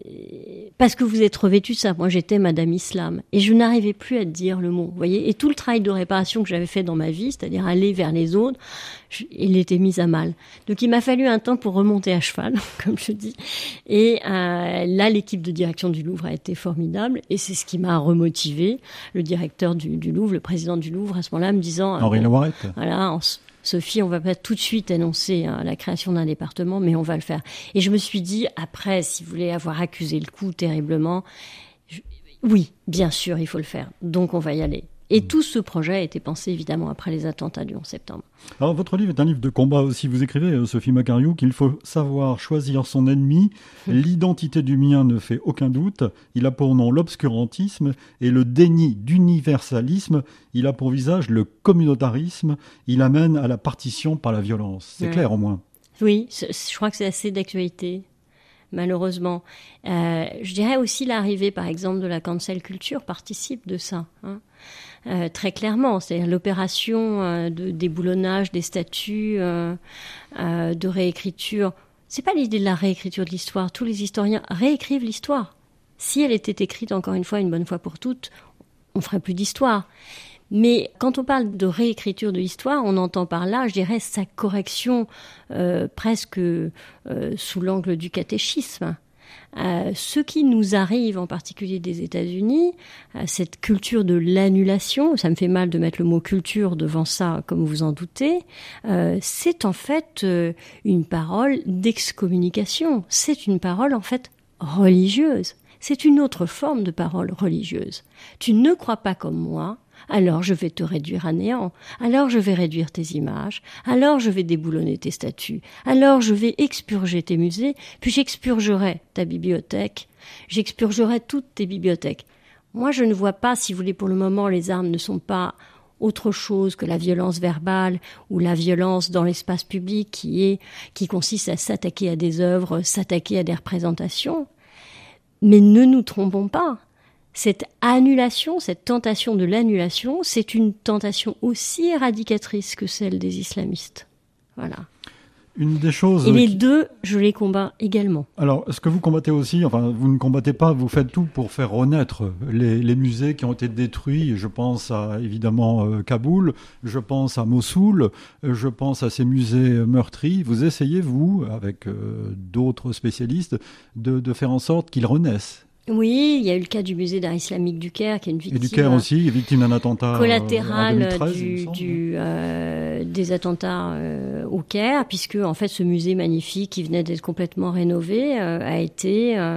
parce que vous êtes revêtu de ça. Moi, j'étais Madame Islam. Et je n'arrivais plus à dire le mot, vous voyez. Et tout le travail de réparation que j'avais fait dans ma vie, c'est-à-dire aller vers les autres, je, il était mis à mal. Donc, il m'a fallu un temps pour remonter à cheval, comme je dis. Et euh, là, l'équipe de direction du Louvre a été formidable. Et c'est ce qui m'a remotivé. Le directeur du, du Louvre, le président du Louvre, à ce moment-là, me disant... Henri bon, Lawarette. Voilà, en, Sophie, on va pas tout de suite annoncer hein, la création d'un département, mais on va le faire. Et je me suis dit, après, si vous voulez avoir accusé le coup terriblement, je, oui, bien sûr, il faut le faire. Donc, on va y aller. Et mmh. tout ce projet a été pensé, évidemment, après les attentats du onze septembre. Alors, votre livre est un livre de combat aussi. Vous écrivez, Sophie Macariou, qu'il faut savoir choisir son ennemi. Mmh. L'identité du mien ne fait aucun doute. Il a pour nom l'obscurantisme et le déni d'universalisme. Il a pour visage le communautarisme. Il amène à la partition par la violence. C'est ouais. clair, au moins. Oui, je crois que c'est assez d'actualité. Malheureusement. Euh, je dirais aussi l'arrivée, par exemple, de la cancel culture participe de ça, hein. Euh, très clairement. C'est-à-dire l'opération euh, de déboulonnage des statuts, euh, euh, de réécriture. C'est pas l'idée de la réécriture de l'histoire. Tous les historiens réécrivent l'histoire. Si elle était écrite, encore une fois, une bonne fois pour toutes, on ferait plus d'histoire. Mais quand on parle de réécriture de l'histoire, on entend par là, je dirais, sa correction euh, presque euh, sous l'angle du catéchisme. Euh, ce qui nous arrive, en particulier des États-Unis, euh, cette culture de l'annulation, ça me fait mal de mettre le mot culture devant ça, comme vous en doutez, euh, c'est en fait euh, une parole d'excommunication. C'est une parole, en fait, religieuse. C'est une autre forme de parole religieuse. Tu ne crois pas comme moi, alors je vais te réduire à néant, alors je vais réduire tes images, alors je vais déboulonner tes statues, alors je vais expurger tes musées, puis j'expurgerai ta bibliothèque, j'expurgerai toutes tes bibliothèques. Moi, je ne vois pas, si vous voulez, pour le moment, les armes ne sont pas autre chose que la violence verbale ou la violence dans l'espace public qui est, qui consiste à s'attaquer à des œuvres, s'attaquer à des représentations. Mais ne nous trompons pas. Cette annulation, cette tentation de l'annulation, c'est une tentation aussi éradicatrice que celle des islamistes. Voilà. Une des choses... Et les qui... deux, je les combats également. Alors, est-ce que vous combattez aussi, enfin, vous ne combattez pas, vous faites tout pour faire renaître les, les musées qui ont été détruits. Je pense à, évidemment, euh, Kaboul, je pense à Mossoul, euh, je pense à ces musées meurtris. Vous essayez, vous, avec euh, d'autres spécialistes, de, de faire en sorte qu'ils renaissent. Oui, il y a eu le cas du musée d'art islamique du Caire, qui est une victime... Et du Caire aussi, victime d'un attentat collatérale en deux mille treize, du, du, euh, des attentats euh, au Caire, puisque en fait ce musée magnifique qui venait d'être complètement rénové euh, a été euh,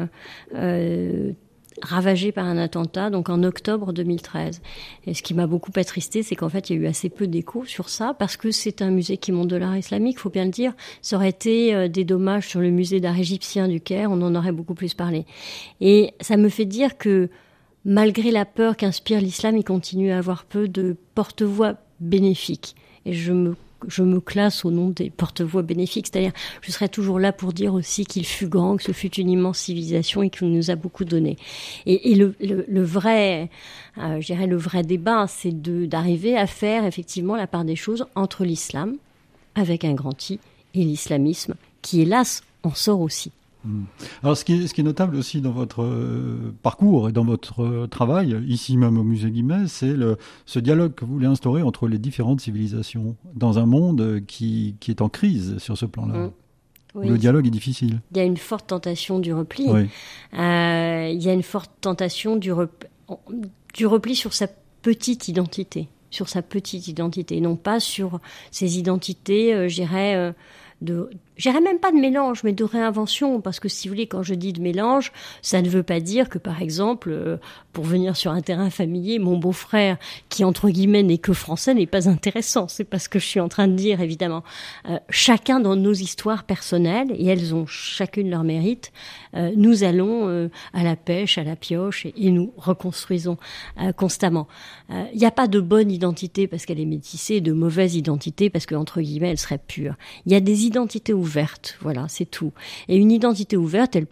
euh, ravagé par un attentat, donc en octobre deux mille treize. Et ce qui m'a beaucoup attristé, c'est qu'en fait il y a eu assez peu d'écho sur ça, parce que c'est un musée qui montre de l'art islamique, faut bien le dire. Ça aurait été euh, des dommages sur le musée d'art égyptien du Caire, on en aurait beaucoup plus parlé. Et ça me fait dire que malgré la peur qu'inspire l'islam, il continue à avoir peu de porte-voix bénéfiques. Et je me je me classe au nom des porte-voix bénéfiques, c'est-à-dire je serai toujours là pour dire aussi qu'il fut grand, que ce fut une immense civilisation et qu'il nous a beaucoup donné. Et, et le, le, le vrai, euh, je dirais le vrai débat, c'est de d'arriver à faire effectivement la part des choses entre l'islam, avec un grand I, et l'islamisme, qui hélas en sort aussi. Alors, ce qui est, ce qui est notable aussi dans votre euh, parcours et dans votre euh, travail, ici même au musée Guimet, c'est le, ce dialogue que vous voulez instaurer entre les différentes civilisations dans un monde qui, qui est en crise sur ce plan-là. Mmh. Oui. Le dialogue est difficile. Il y a une forte tentation du repli. Oui. Euh, il y a une forte tentation du, rep... du repli sur sa petite identité, sur sa petite identité, non pas sur ses identités, euh, je dirais... Euh, de, j'irais même pas de mélange, mais de réinvention, parce que si vous voulez, quand je dis de mélange, ça ne veut pas dire que, par exemple, euh, pour venir sur un terrain familier, mon beau-frère, qui entre guillemets n'est que français, n'est pas intéressant. C'est pas ce que je suis en train de dire, évidemment. Euh, chacun dans nos histoires personnelles, et elles ont chacune leur mérite, euh, nous allons euh, à la pêche, à la pioche, et, et nous reconstruisons euh, constamment. Il euh, n'y a pas de bonne identité parce qu'elle est métissée, de mauvaise identité parce que, entre guillemets, elle serait pure. Il y a des identités ouvertes, voilà, c'est tout. Et une identité ouverte, elle peut être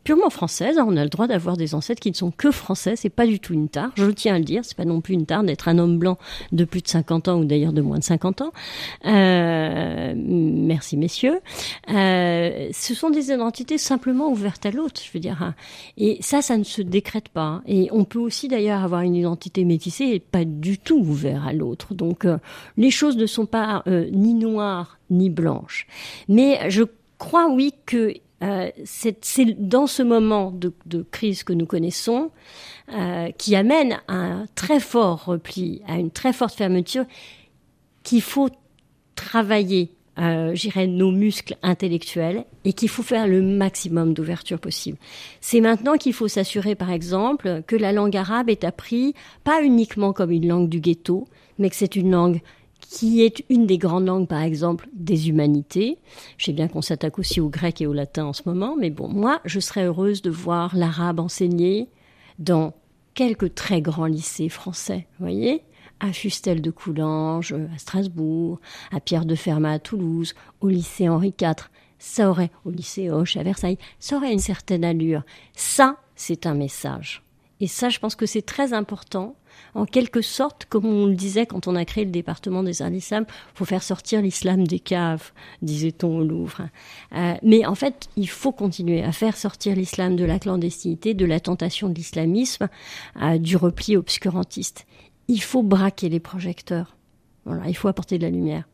purement française. On a le droit d'avoir des ancêtres qui ne sont que français. C'est pas du tout une tare. Je tiens à le dire. C'est pas non plus une tare d'être un homme blanc de plus de cinquante ans ou d'ailleurs de moins de cinquante ans. Euh, merci messieurs. Euh, ce sont des identités simplement ouvertes à l'autre, je veux dire. Hein. Et ça, ça ne se décrète pas. Hein. Et on peut aussi d'ailleurs avoir une identité métissée et pas du tout ouvert à l'autre. Donc euh, les choses ne sont pas euh, ni noires ni blanches. Mais je crois oui que Euh, c'est, c'est dans ce moment de, de crise que nous connaissons, euh, qui amène à un très fort repli, à une très forte fermeture, qu'il faut travailler, euh, j'irais, nos muscles intellectuels et qu'il faut faire le maximum d'ouverture possible. C'est maintenant qu'il faut s'assurer, par exemple, que la langue arabe est apprise pas uniquement comme une langue du ghetto, mais que c'est une langue qui est une des grandes langues, par exemple, des humanités. Je sais bien qu'on s'attaque aussi au grec et au latin en ce moment, mais bon, moi, je serais heureuse de voir l'arabe enseigné dans quelques très grands lycées français, vous voyez, à Fustel de Coulanges, à Strasbourg, à Pierre de Fermat à Toulouse, au lycée Henri quatre. Ça aurait, au lycée Hoche à Versailles, ça aurait une certaine allure. Ça, c'est un message. Et ça, je pense que c'est très important. En quelque sorte, comme on le disait quand on a créé le département des arts de l'islam, il faut faire sortir l'islam des caves, disait-on au Louvre. Euh, mais en fait, il faut continuer à faire sortir l'islam de la clandestinité, de la tentation de l'islamisme, euh, du repli obscurantiste. Il faut braquer les projecteurs. Voilà, il faut apporter de la lumière.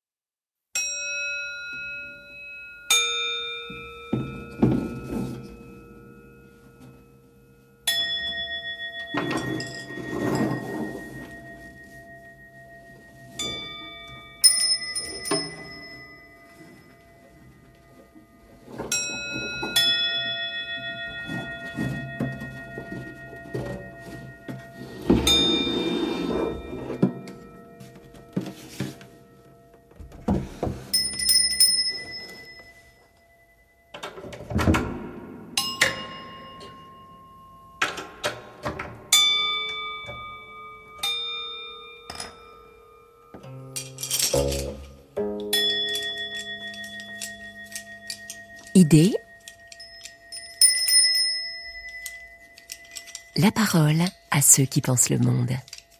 Idée. La parole à ceux qui pensent le monde.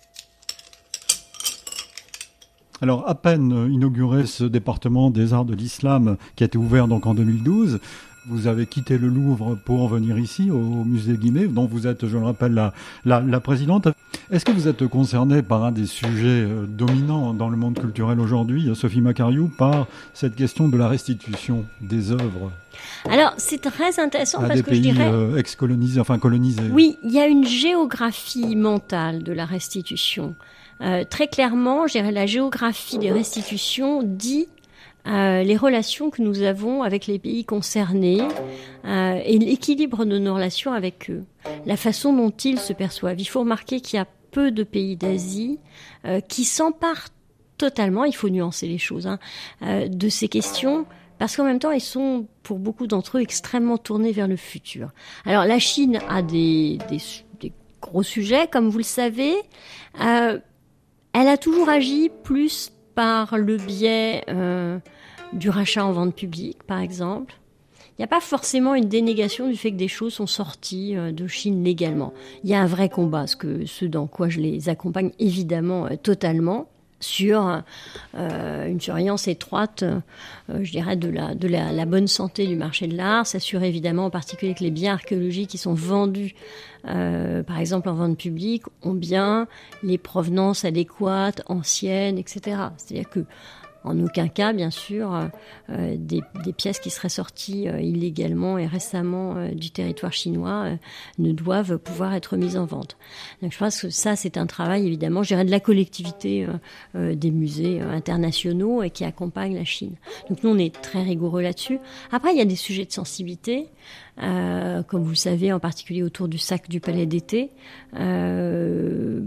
Alors, à peine inauguré ce département des arts de l'islam qui a été ouvert donc en deux mille douze, vous avez quitté le Louvre pour venir ici, au musée Guimet, dont vous êtes, je le rappelle, la, la, la présidente. Est-ce que vous êtes concernée par un des sujets dominants dans le monde culturel aujourd'hui, Sophie Macariou, par cette question de la restitution des œuvres? Alors, c'est très intéressant à parce des que pays je dirais... euh, ex-colonisés, enfin colonisés. Oui, il y a une géographie mentale de la restitution. Euh, très clairement, je dirais, la géographie des restitutions dit euh, les relations que nous avons avec les pays concernés euh, et l'équilibre de nos relations avec eux, la façon dont ils se perçoivent. Il faut remarquer qu'il y a peu de pays d'Asie euh, qui s'emparent totalement, il faut nuancer les choses, hein, euh, de ces questions, parce qu'en même temps, ils sont, pour beaucoup d'entre eux, extrêmement tournés vers le futur. Alors, la Chine a des, des, des gros sujets, comme vous le savez. Euh, elle a toujours agi plus par le biais euh, du rachat en vente publique, par exemple. Il n'y a pas forcément une dénégation du fait que des choses sont sorties euh, de Chine légalement. Il y a un vrai combat, ce, que, ce dans quoi je les accompagne évidemment euh, totalement, sur euh, une surveillance étroite, euh, je dirais, de, la, de la, la bonne santé du marché de l'art, s'assurer évidemment en particulier que les biens archéologiques qui sont vendus, euh, par exemple en vente publique, ont bien les provenances adéquates, anciennes, et cetera. C'est-à-dire que en aucun cas, bien sûr, euh, des, des pièces qui seraient sorties euh, illégalement et récemment euh, du territoire chinois euh, ne doivent pouvoir être mises en vente. Donc je pense que ça, c'est un travail, évidemment, je dirais, de la collectivité euh, euh, des musées euh, internationaux et qui accompagne la Chine. Donc nous, on est très rigoureux là-dessus. Après, il y a des sujets de sensibilité, euh, comme vous le savez, en particulier autour du sac du Palais d'été. Euh,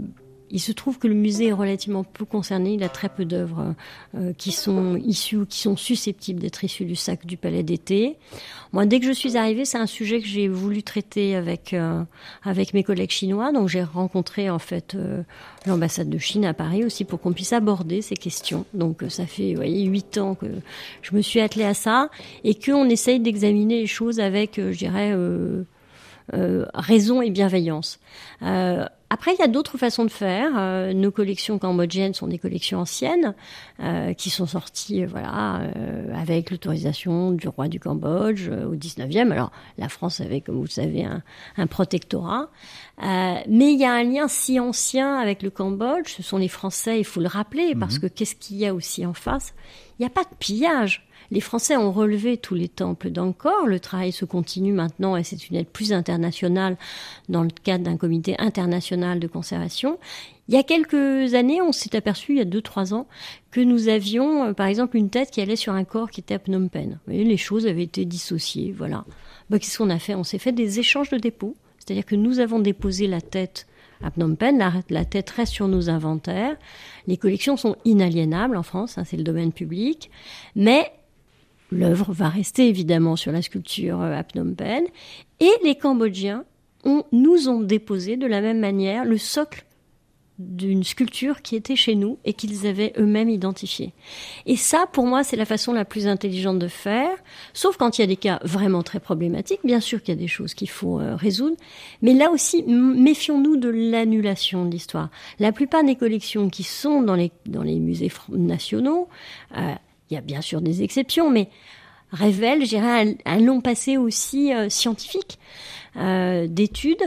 Il se trouve que le musée est relativement peu concerné. Il a très peu d'œuvres euh, qui sont issues ou qui sont susceptibles d'être issues du sac du Palais d'été. Moi, dès que je suis arrivée, c'est un sujet que j'ai voulu traiter avec euh, avec mes collègues chinois. Donc, j'ai rencontré en fait euh, l'ambassade de Chine à Paris aussi pour qu'on puisse aborder ces questions. Donc, euh, ça fait, vous voyez, huit ans que je me suis attelée à ça et qu'on essaye d'examiner les choses avec, euh, je dirais, euh, euh, raison et bienveillance. Euh, Après, il y a d'autres façons de faire. Euh, nos collections cambodgiennes sont des collections anciennes euh, qui sont sorties, euh, voilà, euh, avec l'autorisation du roi du Cambodge euh, au dix-neuvième. Alors, la France avait, comme vous le savez, un, un protectorat. Euh, mais il y a un lien si ancien avec le Cambodge. Ce sont les Français, il faut le rappeler, parce que qu'est-ce qu'il y a aussi en face ? Il n'y a pas de pillage. Les Français ont relevé tous les temples d'Angkor. Le travail se continue maintenant et c'est une aide plus internationale dans le cadre d'un comité international de conservation. Il y a quelques années, on s'est aperçu, il y a deux, trois ans, que nous avions, euh, par exemple, une tête qui allait sur un corps qui était à Phnom Penh. Vous voyez, les choses avaient été dissociées, voilà. Ben, qu'est-ce qu'on a fait ? On s'est fait des échanges de dépôts. C'est-à-dire que nous avons déposé la tête à Phnom Penh, la, la tête reste sur nos inventaires. Les collections sont inaliénables en France, hein, c'est le domaine public, mais l'œuvre va rester évidemment sur la sculpture à Phnom Penh. Et les Cambodgiens ont, nous ont déposé de la même manière le socle d'une sculpture qui était chez nous et qu'ils avaient eux-mêmes identifié. Et ça, pour moi, c'est la façon la plus intelligente de faire, sauf quand il y a des cas vraiment très problématiques. Bien sûr qu'il y a des choses qu'il faut euh, résoudre, mais là aussi, méfions-nous de l'annulation de l'histoire. La plupart des collections qui sont dans les, dans les musées nationaux, euh, il y a bien sûr des exceptions, mais révèlent, je dirais, un, un long passé aussi euh, scientifique, euh, d'études,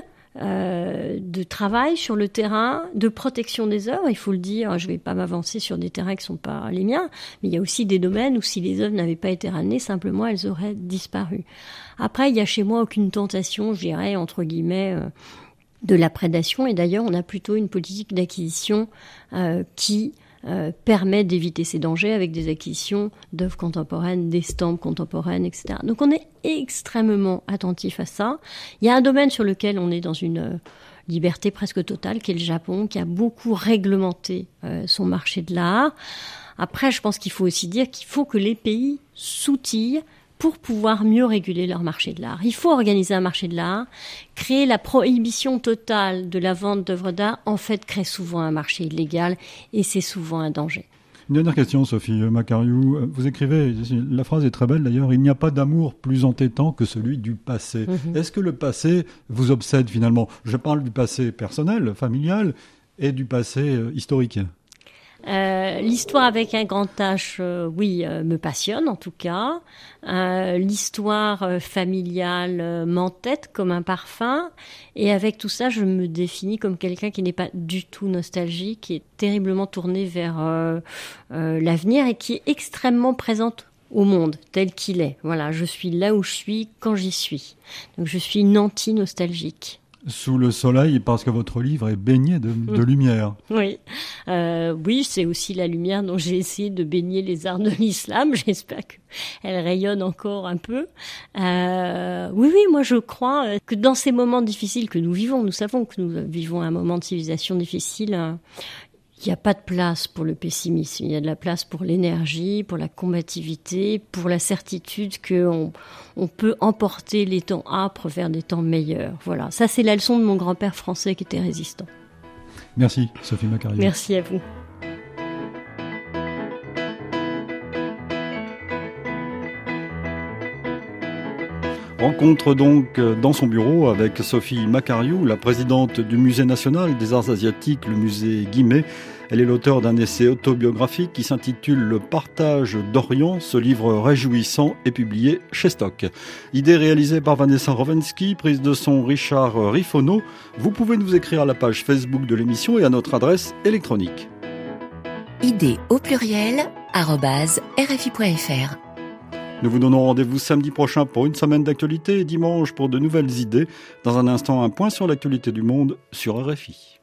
euh, de travail sur le terrain, de protection des œuvres. Il faut le dire, je ne vais pas m'avancer sur des terrains qui ne sont pas les miens, mais il y a aussi des domaines où si les œuvres n'avaient pas été ramenées, simplement elles auraient disparu. Après, il n'y a chez moi aucune tentation, je dirais, entre guillemets, euh, de la prédation. Et d'ailleurs, on a plutôt une politique d'acquisition euh, qui Euh, permet d'éviter ces dangers avec des acquisitions d'œuvres contemporaines, d'estampes contemporaines, et cetera. Donc on est extrêmement attentif à ça. Il y a un domaine sur lequel on est dans une euh, liberté presque totale, qui est le Japon, qui a beaucoup réglementé euh, son marché de l'art. Après, je pense qu'il faut aussi dire qu'il faut que les pays s'outillent pour pouvoir mieux réguler leur marché de l'art. Il faut organiser un marché de l'art. Créer la prohibition totale de la vente d'œuvres d'art, en fait, crée souvent un marché illégal et c'est souvent un danger. Une dernière question, Sophie Macariou. Vous écrivez, la phrase est très belle d'ailleurs, « Il n'y a pas d'amour plus entêtant que celui du passé ». Mm-hmm. Est-ce que le passé vous obsède finalement ? Je parle du passé personnel, familial, et du passé euh, historique. Euh, l'histoire avec un grand H, euh, oui, euh, me passionne en tout cas. Euh, l'histoire euh, familiale euh, m'entête comme un parfum. Et avec tout ça, je me définis comme quelqu'un qui n'est pas du tout nostalgique, qui est terriblement tourné vers euh, euh, l'avenir et qui est extrêmement présente au monde tel qu'il est. Voilà, je suis là où je suis quand j'y suis. Donc je suis une anti-nostalgique. Sous le soleil, parce que votre livre est baigné de, de lumière. Oui, euh, oui, c'est aussi la lumière dont j'ai essayé de baigner les arts de l'islam. J'espère qu'elle rayonne encore un peu. Euh, oui, oui, moi je crois que dans ces moments difficiles que nous vivons, nous savons que nous vivons un moment de civilisation difficile, il n'y a pas de place pour le pessimisme, il y a de la place pour l'énergie, pour la combativité, pour la certitude qu'on on peut emporter les temps âpres vers des temps meilleurs. Voilà, ça c'est la leçon de mon grand-père français qui était résistant. Merci Sophie Macariou. Merci à vous. Rencontre donc dans son bureau avec Sophie Macariou, la présidente du Musée national des arts asiatiques, le musée Guimet. Elle est l'auteure d'un essai autobiographique qui s'intitule « Le partage d'Orient ». Ce livre réjouissant est publié chez Stock. Idée réalisée par Vanessa Rovensky, prise de son Richard Rifono. Vous pouvez nous écrire à la page Facebook de l'émission et à notre adresse électronique. Idée au pluriel, arobase r f i point f r. Nous vous donnons rendez-vous samedi prochain pour une semaine d'actualité et dimanche pour de nouvelles idées. Dans un instant, un point sur l'actualité du monde sur R F I.